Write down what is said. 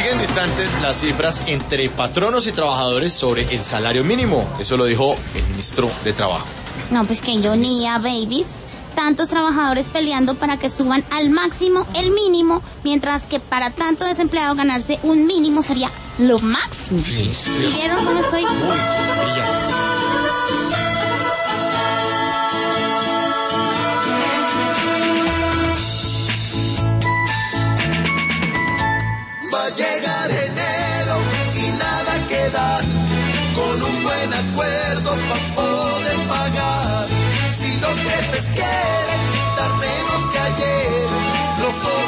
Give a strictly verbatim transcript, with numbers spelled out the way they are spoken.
siguen distantes las cifras entre patronos y trabajadores sobre el salario mínimo. Eso lo dijo el ministro de Trabajo. No, pues que ironía, babies. Tantos trabajadores peleando para que suban al máximo el mínimo, mientras que para tanto desempleado ganarse un mínimo sería lo máximo. Sí, sí. ¿Sí vieron cómo estoy? Muy brillante. Va a llegar enero y nada queda, con un buen acuerdo para poder pagar. Si los jefes quieren dar menos que ayer, los